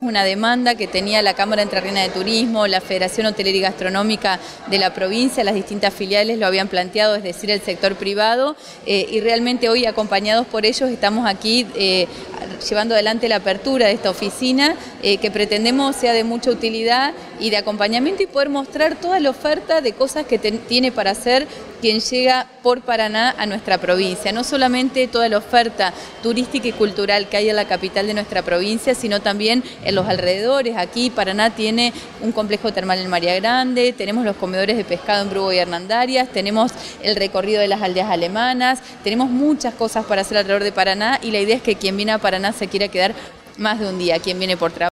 Una demanda que tenía la Cámara Entrerriana de Turismo, la Federación Hotelera y Gastronómica de la provincia, las distintas filiales lo habían planteado, es decir, el sector privado, y realmente hoy, acompañados por ellos, estamos aquí llevando adelante la apertura de esta oficina que pretendemos sea de mucha utilidad y de acompañamiento y poder mostrar toda la oferta de cosas que tiene para hacer quien llega por Paraná a nuestra provincia. No solamente toda la oferta turística y cultural que hay en la capital de nuestra provincia, sino también en los alrededores. Aquí Paraná tiene un complejo termal en María Grande, tenemos los comedores de pescado en Brugo y Hernandarias, tenemos el recorrido de las aldeas alemanas, tenemos muchas cosas para hacer alrededor de Paraná y la idea es que quien viene a Paraná se quiera quedar más de un día, quien viene por trabajo.